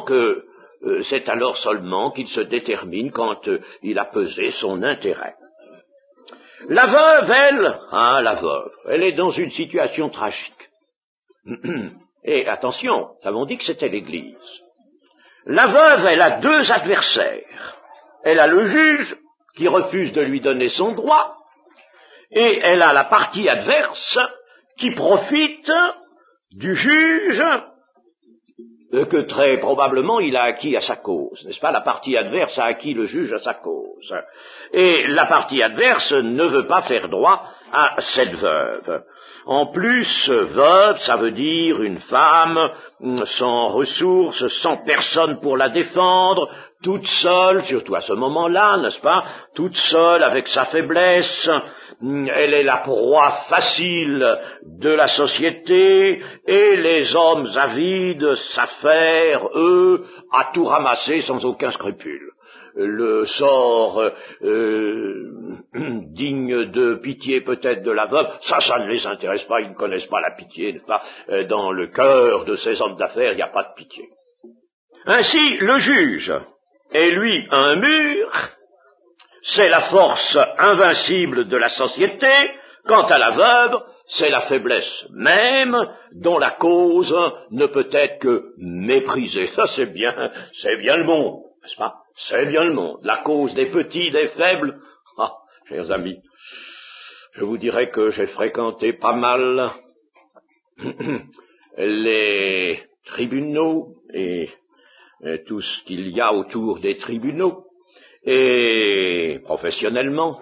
qu'il se détermine quand il a pesé son intérêt. La veuve, elle est dans une situation tragique. Et attention, nous avons dit que c'était l'Église. La veuve, elle a deux adversaires. Elle a le juge qui refuse de lui donner son droit, et elle a la partie adverse qui profite du juge que très probablement il a acquis à sa cause, n'est-ce pas? La partie adverse a acquis le juge à sa cause. Et la partie adverse ne veut pas faire droit à cette veuve. En plus, veuve, ça veut dire une femme sans ressources, sans personne pour la défendre, toute seule, surtout à ce moment-là, n'est-ce pas? Toute seule avec sa faiblesse. Elle est la proie facile de la société, et les hommes avides s'affairent, eux, à tout ramasser sans aucun scrupule. Le sort digne de pitié peut-être de la veuve, ça ne les intéresse pas, ils ne connaissent pas la pitié, n'est-ce pas? Dans le cœur de ces hommes d'affaires, il n'y a pas de pitié. Ainsi, le juge est lui un mur. C'est la force invincible de la société. Quant à la veuve, c'est la faiblesse même dont la cause ne peut être que méprisée. Ça, c'est bien le monde, n'est-ce pas? C'est bien le monde. La cause des petits, des faibles. Ah, chers amis, je vous dirais que j'ai fréquenté pas mal les tribunaux et tout ce qu'il y a autour des tribunaux, et professionnellement,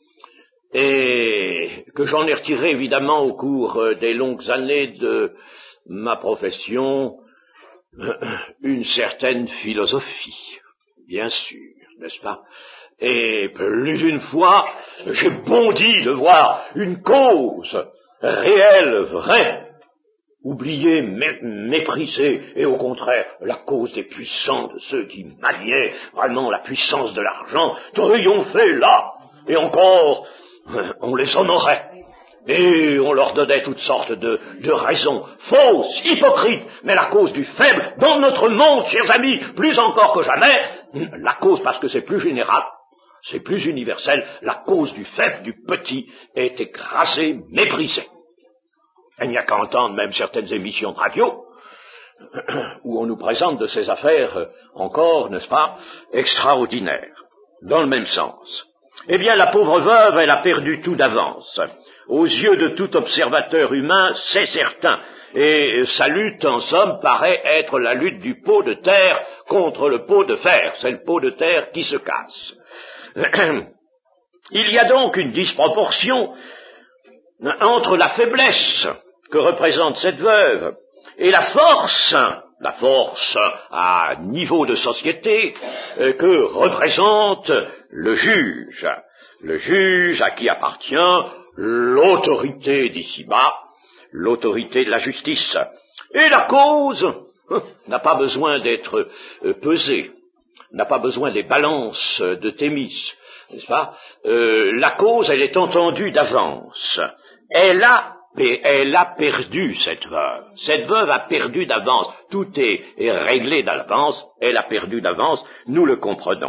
et que j'en ai retiré évidemment au cours des longues années de ma profession une certaine philosophie, bien sûr, n'est-ce pas? Et plus d'une fois, j'ai bondi de voir une cause réelle, vraie, oubliée, méprisée, et au contraire, la cause des puissants, de ceux qui maniaient vraiment la puissance de l'argent, triomphaient là, et encore, on les honorait, et on leur donnait toutes sortes de raisons fausses, hypocrites, mais la cause du faible, dans notre monde, chers amis, plus encore que jamais, la cause, parce que c'est plus général, c'est plus universel, la cause du faible, du petit, est écrasée, méprisée. Il n'y a qu'à entendre même certaines émissions de radio, où on nous présente de ces affaires encore, n'est-ce pas, extraordinaires, dans le même sens. Eh bien, la pauvre veuve, elle a perdu tout d'avance. Aux yeux de tout observateur humain, c'est certain. Et sa lutte, en somme, paraît être la lutte du pot de terre contre le pot de fer. C'est le pot de terre qui se casse. Il y a donc une disproportion entre la faiblesse que représente cette veuve et la force à niveau de société que représente le juge à qui appartient l'autorité d'ici-bas, l'autorité de la justice. Et la cause n'a pas besoin d'être pesée, n'a pas besoin des balances de Thémis, n'est-ce pas? La cause, elle est entendue d'avance. Elle a Et elle a perdu, cette veuve. Cette veuve a perdu d'avance. Tout est réglé d'avance. Elle a perdu d'avance. Nous le comprenons.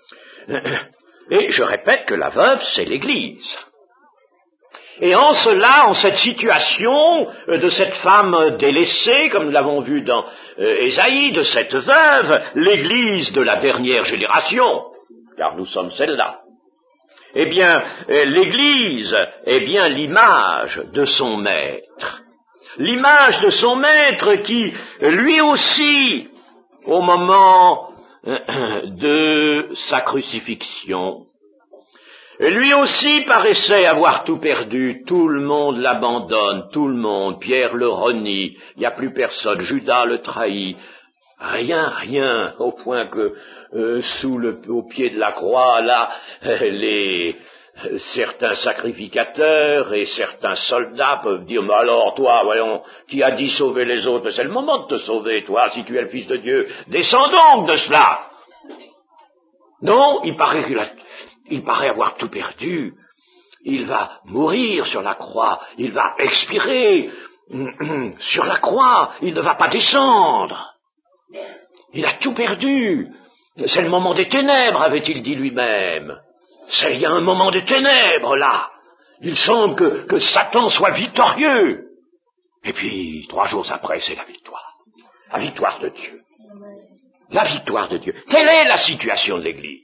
Et je répète que la veuve, c'est l'Église. Et en cela, en cette situation de cette femme délaissée, comme nous l'avons vu dans Ésaïe, de cette veuve, l'Église de la dernière génération, car nous sommes celle-là, eh bien, l'Église est bien l'image de son maître. L'image de son maître qui, lui aussi, au moment de sa crucifixion, lui aussi paraissait avoir tout perdu, tout le monde l'abandonne, tout le monde, Pierre le renie, il n'y a plus personne, Judas le trahit, rien, au point que au pied de la croix, là, certains sacrificateurs et certains soldats peuvent dire, mais alors toi, voyons, qui a dit sauver les autres, c'est le moment de te sauver, toi, si tu es le Fils de Dieu, descends donc de cela. Non, il paraît avoir tout perdu, il va mourir sur la croix, il va expirer sur la croix, il ne va pas descendre. Il a tout perdu. C'est le moment des ténèbres, avait-il dit lui-même. Il y a un moment des ténèbres, là. Il semble que Satan soit victorieux. Et puis, 3 jours après, c'est la victoire. La victoire de Dieu. La victoire de Dieu. Quelle est la situation de l'Église?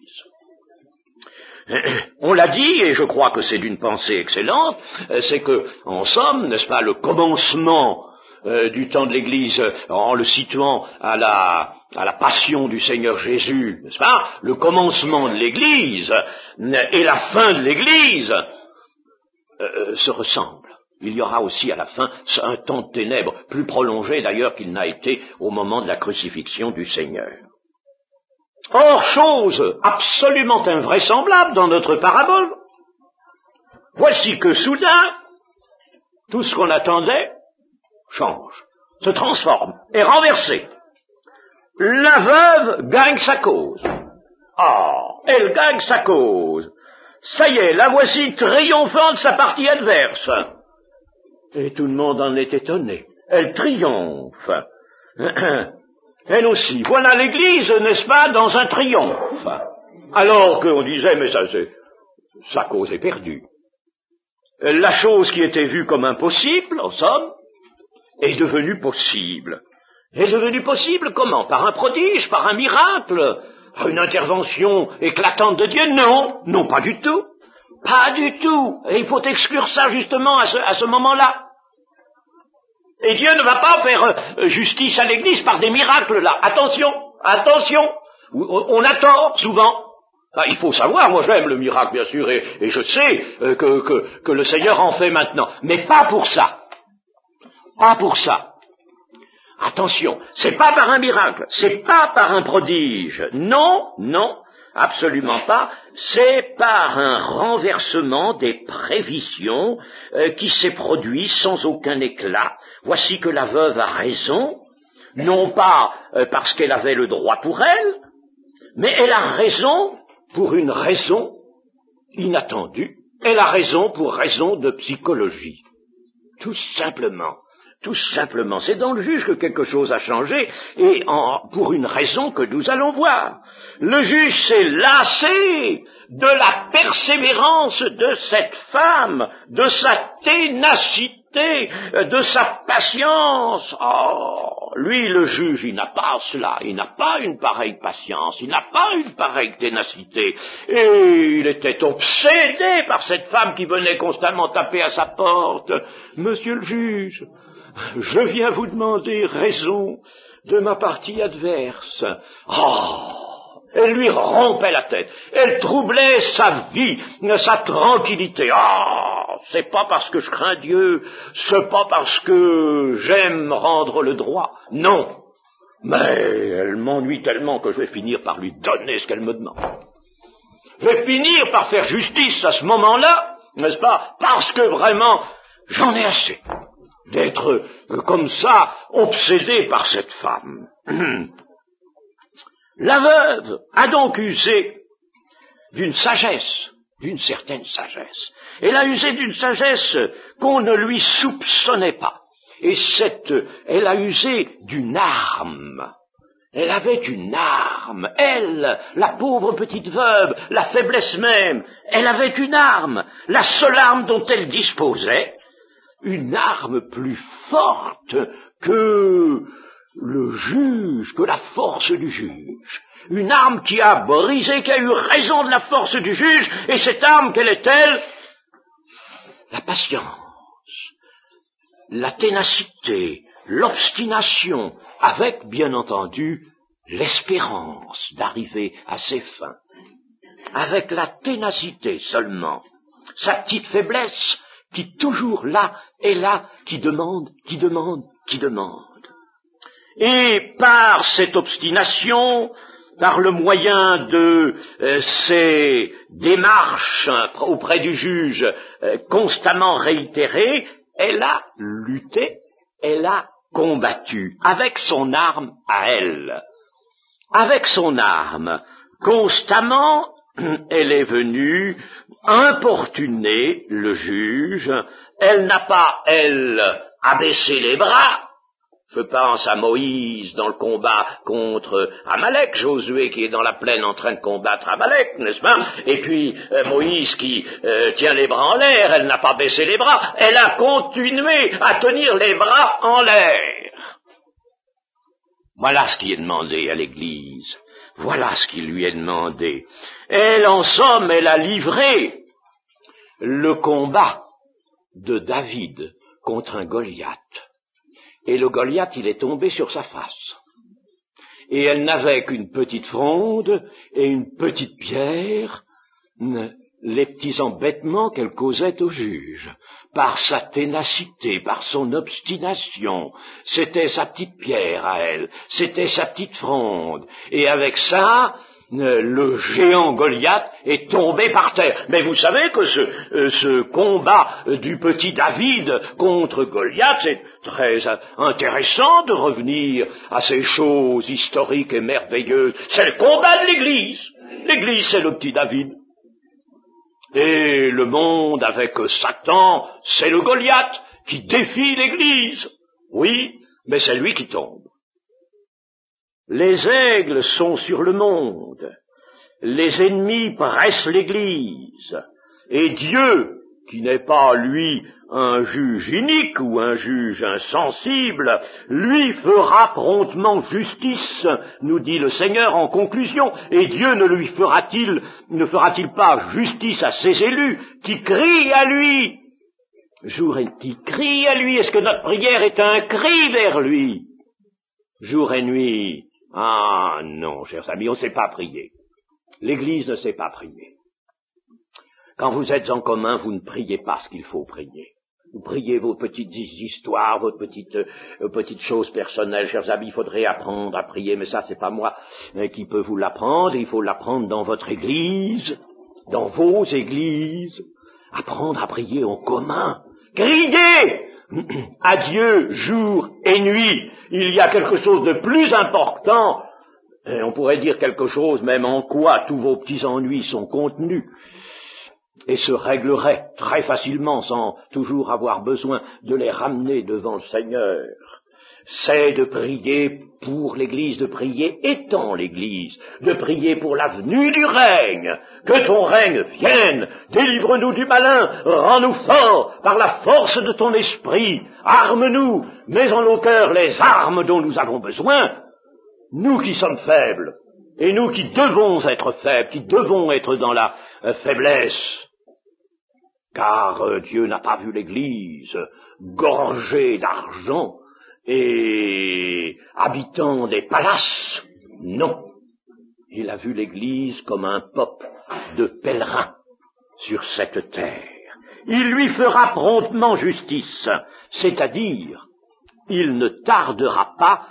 On l'a dit, et je crois que c'est d'une pensée excellente, c'est que, en somme, n'est-ce pas, le commencement du temps de l'Église, en le situant à la passion du Seigneur Jésus, n'est-ce pas, le commencement de l'Église et la fin de l'Église se ressemblent. Il y aura aussi à la fin un temps de ténèbres, plus prolongé d'ailleurs qu'il n'a été au moment de la crucifixion du Seigneur. Or, chose absolument invraisemblable dans notre parabole, voici que soudain, tout ce qu'on attendait change, se transforme, est renversé. La veuve gagne sa cause. Elle gagne sa cause. Ça y est, la voici triomphant de sa partie adverse. Et tout le monde en est étonné. Elle triomphe. Elle aussi. Voilà l'Église, n'est-ce pas, dans un triomphe. Alors qu'on disait, mais sa cause est perdue. La chose qui était vue comme impossible, en somme, est devenue possible. Est devenue possible comment? Par un prodige, par un miracle, par une intervention éclatante de Dieu? Non, pas du tout. Pas du tout. Et il faut exclure ça justement à ce moment-là. Et Dieu ne va pas faire justice à l'Église par des miracles là. Attention. On a tort souvent. Il faut savoir, moi j'aime le miracle bien sûr, et je sais que le Seigneur en fait maintenant. Mais pas pour ça. Pas pour ça. Attention, c'est pas par un miracle, c'est pas par un prodige. Non, absolument pas. C'est par un renversement des prévisions qui s'est produit sans aucun éclat. Voici que la veuve a raison, non pas parce qu'elle avait le droit pour elle, mais elle a raison pour une raison inattendue. Elle a raison pour raison de psychologie. Tout simplement. C'est dans le juge que quelque chose a changé, et pour une raison que nous allons voir. Le juge s'est lassé de la persévérance de cette femme, de sa ténacité, de sa patience. Lui, le juge, il n'a pas cela, il n'a pas une pareille patience, il n'a pas une pareille ténacité, et il était obsédé par cette femme qui venait constamment taper à sa porte. Monsieur le juge, je viens vous demander raison de ma partie adverse. Elle lui rompait la tête, elle troublait sa vie, sa tranquillité. C'est pas parce que je crains Dieu, c'est pas parce que j'aime rendre le droit. Non, mais elle m'ennuie tellement que je vais finir par lui donner ce qu'elle me demande. Je vais finir par faire justice à ce moment-là, n'est-ce pas, parce que vraiment, j'en ai assez d'être comme ça, obsédé par cette femme. La veuve a donc usé d'une sagesse d'une certaine sagesse. Elle a usé d'une sagesse qu'on ne lui soupçonnait pas. Et elle a usé d'une arme. Elle avait une arme. Elle, la pauvre petite veuve, la faiblesse même, elle avait une arme. La seule arme dont elle disposait, une arme plus forte que le juge, que la force du juge. Une arme qui a brisé, qui a eu raison de la force du juge, et cette arme, quelle est-elle? La patience, la ténacité, l'obstination, avec, bien entendu, l'espérance d'arriver à ses fins. Avec la ténacité seulement, sa petite faiblesse, qui toujours là est là, qui demande. Et par cette obstination, par le moyen de ces démarches auprès du juge constamment réitérées, elle a lutté, elle a combattu avec son arme à elle. Avec son arme, constamment, elle est venue importuner le juge. Elle n'a pas, elle, abaissé les bras. Je pense à Moïse dans le combat contre Amalek, Josué qui est dans la plaine en train de combattre Amalek, n'est-ce pas? Et puis Moïse qui tient les bras en l'air, elle n'a pas baissé les bras, elle a continué à tenir les bras en l'air. Voilà ce qui est demandé à l'Église. Voilà ce qui lui est demandé. Elle, en somme, elle a livré le combat de David contre un Goliath. Et le Goliath, il est tombé sur sa face. Et elle n'avait qu'une petite fronde et une petite pierre, les petits embêtements qu'elle causait au juge. Par sa ténacité, par son obstination, c'était sa petite pierre à elle, c'était sa petite fronde. Et avec ça, le géant Goliath est tombé par terre. Mais vous savez que ce combat du petit David contre Goliath, c'est très intéressant de revenir à ces choses historiques et merveilleuses. C'est le combat de l'Église. L'Église, c'est le petit David. Et le monde avec Satan, c'est le Goliath qui défie l'Église. Oui, mais c'est lui qui tombe. Les aigles sont sur le monde, les ennemis pressent l'Église, et Dieu, qui n'est pas, lui, un juge inique ou un juge insensible, lui fera promptement justice, nous dit le Seigneur en conclusion, et Dieu ne fera-t-il pas justice à ses élus qui crient à lui, qui crient à lui? Est-ce que notre prière est un cri vers lui, jour et nuit? Ah non, chers amis, on ne sait pas prier. L'Église ne sait pas prier. Quand vous êtes en commun, vous ne priez pas ce qu'il faut prier. Vous priez vos petites histoires, vos petites choses personnelles. Chers amis, il faudrait apprendre à prier, mais ça, c'est pas moi qui peux vous l'apprendre. Il faut l'apprendre dans votre Église, dans vos églises. Apprendre à prier en commun. Criez à Dieu jour et nuit. Il y a quelque chose de plus important, et on pourrait dire quelque chose même en quoi tous vos petits ennuis sont contenus, et se régleraient très facilement sans toujours avoir besoin de les ramener devant le Seigneur. C'est de prier pour l'Église, de prier étant l'Église, de prier pour la venue du règne. Que ton règne vienne, délivre-nous du malin, rends-nous forts par la force de ton esprit, arme-nous, mets en nos cœurs les armes dont nous avons besoin, nous qui sommes faibles, et nous qui devons être faibles, qui devons être dans la faiblesse. Car Dieu n'a pas vu l'Église gorgée d'argent et habitant des palaces. Non, il a vu l'Église comme un peuple de pèlerins sur cette terre. Il lui fera promptement justice, c'est-à-dire, il ne tardera pas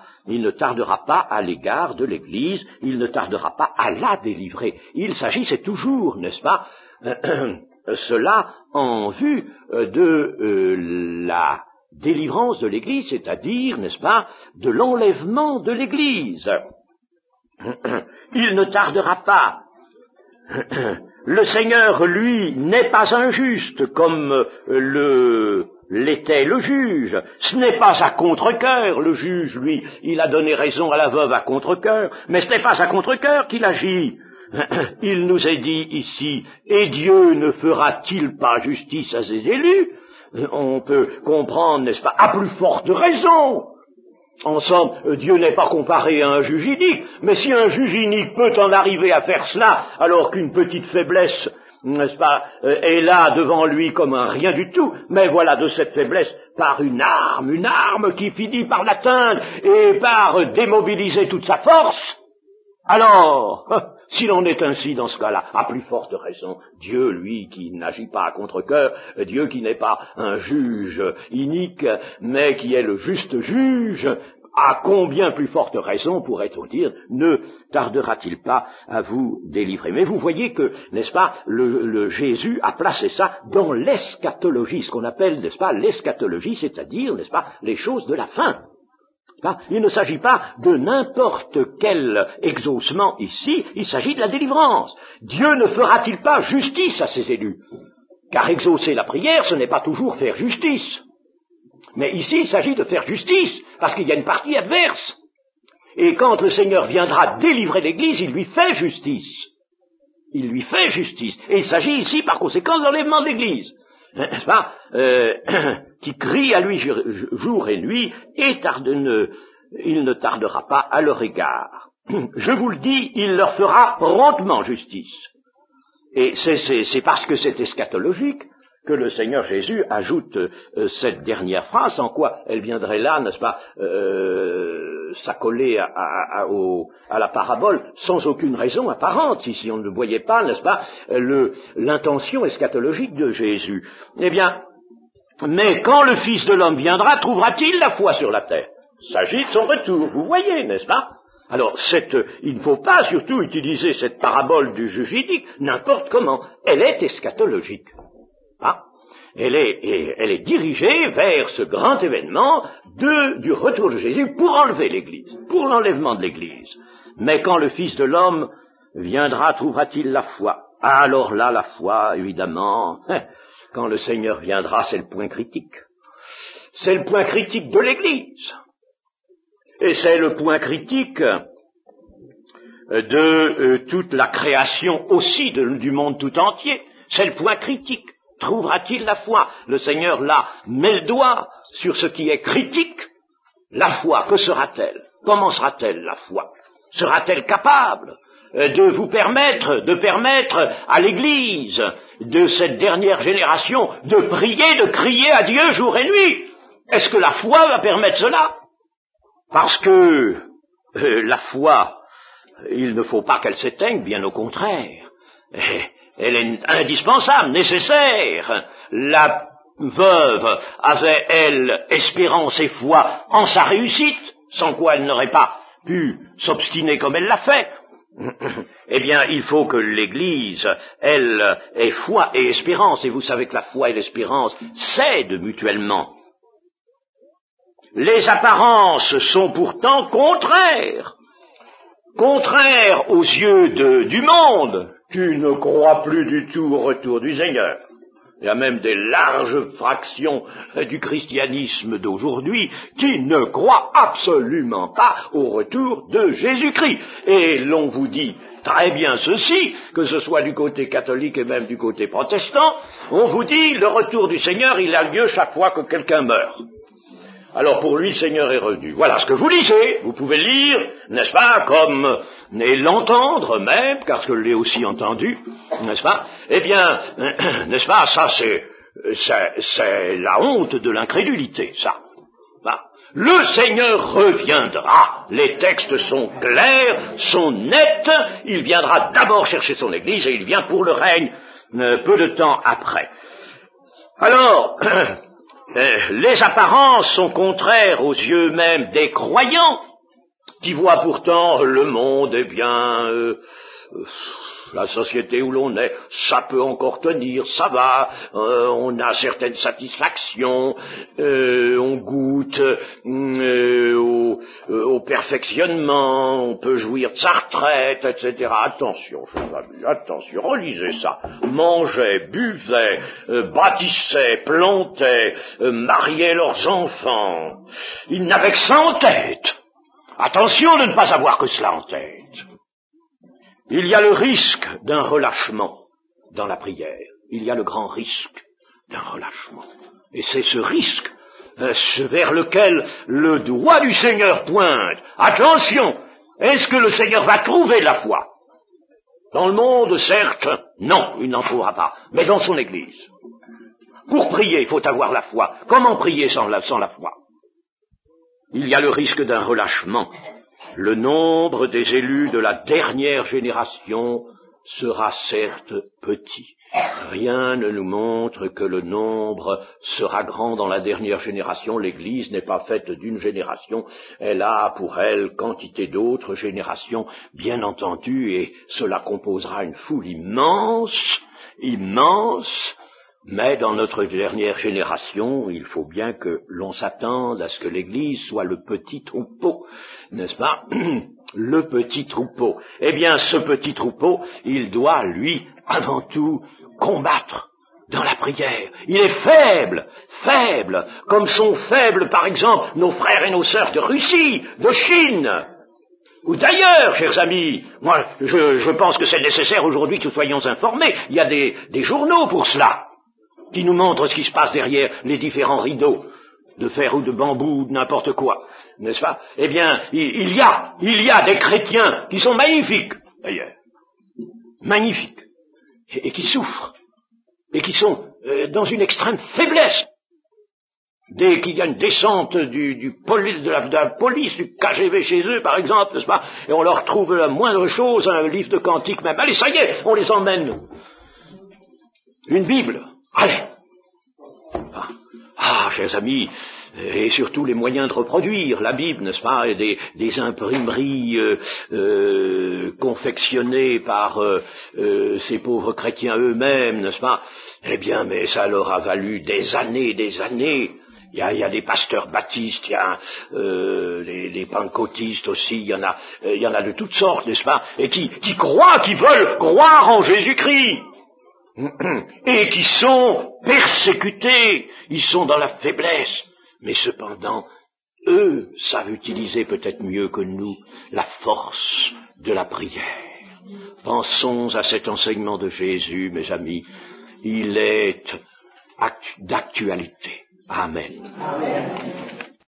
à l'égard de l'Église, il ne tardera pas à la délivrer. Il s'agit, c'est toujours, n'est-ce pas, cela en vue de la délivrance de l'Église, c'est-à-dire, n'est-ce pas, de l'enlèvement de l'Église. Il ne tardera pas Le Seigneur, lui, n'est pas injuste comme l'était le juge. Ce n'est pas à contre-cœur. Le juge, lui, il a donné raison à la veuve à contre-cœur, mais ce n'est pas à contre-cœur qu'il agit. Il nous est dit ici, et Dieu ne fera-t-il pas justice à ses élus? On peut comprendre, n'est-ce pas, à plus forte raison. En somme, Dieu n'est pas comparé à un juge inique, mais si un juge inique peut en arriver à faire cela, alors qu'une petite faiblesse, n'est-ce pas, est là devant lui comme un rien du tout, mais voilà de cette faiblesse, par une arme qui finit par l'atteindre et par démobiliser toute sa force, alors, s'il en est ainsi dans ce cas-là, à plus forte raison, Dieu, lui, qui n'agit pas à contre-cœur, Dieu qui n'est pas un juge inique, mais qui est le juste juge, à combien plus forte raison, pourrait-on dire, ne tardera-t-il pas à vous délivrer? Mais vous voyez que, n'est-ce pas, le Jésus a placé ça dans l'eschatologie, ce qu'on appelle, n'est-ce pas, l'eschatologie, c'est-à-dire, n'est-ce pas, les choses de la fin. Il ne s'agit pas de n'importe quel exaucement ici, il s'agit de la délivrance. Dieu ne fera-t-il pas justice à ses élus? Car exaucer la prière, ce n'est pas toujours faire justice. Mais ici, il s'agit de faire justice, parce qu'il y a une partie adverse. Et quand le Seigneur viendra délivrer l'Église, il lui fait justice. Il lui fait justice. Et il s'agit ici, par conséquent, d'enlèvement de l'Église. N'est-ce pas, qui crie à lui jour et nuit, et il ne tardera pas à leur égard. Je vous le dis, il leur fera promptement justice. Et c'est parce que c'est eschatologique que le Seigneur Jésus ajoute cette dernière phrase, en quoi elle viendrait là, n'est-ce pas, s'accoler à la parabole, sans aucune raison apparente, si on ne voyait pas, n'est-ce pas, l'intention eschatologique de Jésus. Eh bien, mais quand le Fils de l'homme viendra, trouvera-t-il la foi sur la terre? Il s'agit de son retour, vous voyez, n'est-ce pas? Alors, il ne faut pas surtout utiliser cette parabole du juge inique n'importe comment, elle est eschatologique. Elle est dirigée vers ce grand événement du retour de Jésus pour enlever l'Église, pour l'enlèvement de l'Église. Mais quand le Fils de l'homme viendra, trouvera-t-il la foi? Alors là, la foi, évidemment, quand le Seigneur viendra, c'est le point critique. C'est le point critique de l'Église. Et c'est le point critique de toute la création aussi, du monde tout entier. C'est le point critique. Trouvera-t-il la foi? Le Seigneur, là, met le doigt sur ce qui est critique. La foi, que sera-t-elle? Comment sera-t-elle, la foi? Sera-t-elle capable de permettre à l'Église de cette dernière génération de prier, de crier à Dieu jour et nuit? Est-ce que la foi va permettre cela? Parce que la foi, il ne faut pas qu'elle s'éteigne, bien au contraire. Elle est indispensable, nécessaire. La veuve avait, elle, espérance et foi en sa réussite, sans quoi elle n'aurait pas pu s'obstiner comme elle l'a fait. Eh bien, il faut que l'Église, elle, ait foi et espérance, et vous savez que la foi et l'espérance s'aident mutuellement. Les apparences sont pourtant contraires aux yeux du monde, qui ne croit plus du tout au retour du Seigneur. Il y a même des larges fractions du christianisme d'aujourd'hui qui ne croient absolument pas au retour de Jésus-Christ. Et l'on vous dit très bien ceci, que ce soit du côté catholique et même du côté protestant, on vous dit le retour du Seigneur, il a lieu chaque fois que quelqu'un meurt. Alors pour lui, le Seigneur est revenu. Voilà ce que vous lisez. Vous pouvez lire, n'est-ce pas, comme, et l'entendre même, car je l'ai aussi entendu, n'est-ce pas? Eh bien, n'est-ce pas, ça c'est la honte de l'incrédulité, ça. Le Seigneur reviendra. Les textes sont clairs, sont nets. Il viendra d'abord chercher son Église et il vient pour le règne peu de temps après. Alors, les apparences sont contraires aux yeux même des croyants, qui voient pourtant le monde, eh bien, la société où l'on est, ça peut encore tenir, ça va, on a certaines satisfactions, on goûte au perfectionnement, on peut jouir de sa retraite, etc. Attention, chers amis, attention, relisez ça. Mangeaient, buvaient, bâtissaient, plantaient, mariaient leurs enfants. Ils n'avaient que ça en tête. Attention de ne pas avoir que cela en tête. Il y a le risque d'un relâchement dans la prière. Il y a le grand risque d'un relâchement. Et c'est ce risque vers lequel le doigt du Seigneur pointe. Attention, est-ce que le Seigneur va trouver la foi? Dans le monde, certes, non, il n'en trouvera pas, mais dans son Église. Pour prier, il faut avoir la foi. Comment prier sans la foi? Il y a le risque d'un relâchement. Le nombre des élus de la dernière génération sera certes petit. Rien ne nous montre que le nombre sera grand dans la dernière génération. L'Église n'est pas faite d'une génération, elle a pour elle quantité d'autres générations, bien entendu, et cela composera une foule immense, mais dans notre dernière génération, il faut bien que l'on s'attende à ce que l'Église soit le petit troupeau, n'est-ce pas? Le petit troupeau. Eh bien, ce petit troupeau, il doit, lui, avant tout, combattre dans la prière. Il est faible, comme sont faibles, par exemple, nos frères et nos sœurs de Russie, de Chine, ou d'ailleurs, chers amis. Moi, je pense que c'est nécessaire aujourd'hui que nous soyons informés. Il y a des journaux pour cela, qui nous montrent ce qui se passe derrière les différents rideaux de fer ou de bambou ou de n'importe quoi, n'est-ce pas? Eh bien, il y a des chrétiens qui sont magnifiques, d'ailleurs, magnifiques, et qui souffrent, et qui sont dans une extrême faiblesse. Dès qu'il y a une descente de la police, du KGB chez eux, par exemple, n'est-ce pas? Et on leur trouve la moindre chose, un livre de cantiques même. Allez, ça y est, on les emmène, nous. Une Bible. Allez. Ah, chers amis, et surtout les moyens de reproduire la Bible, n'est-ce pas, et des imprimeries confectionnées par ces pauvres chrétiens eux-mêmes, n'est-ce pas? Eh bien, mais ça leur a valu des années. Il y a des pasteurs baptistes, il y a les pentecôtistes aussi, il y en a de toutes sortes, n'est-ce pas? Et qui croient, qui veulent croire en Jésus-Christ. Et qui sont persécutés, ils sont dans la faiblesse, mais cependant, eux savent utiliser peut-être mieux que nous la force de la prière. Pensons à cet enseignement de Jésus, mes amis, il est d'actualité. Amen. Amen.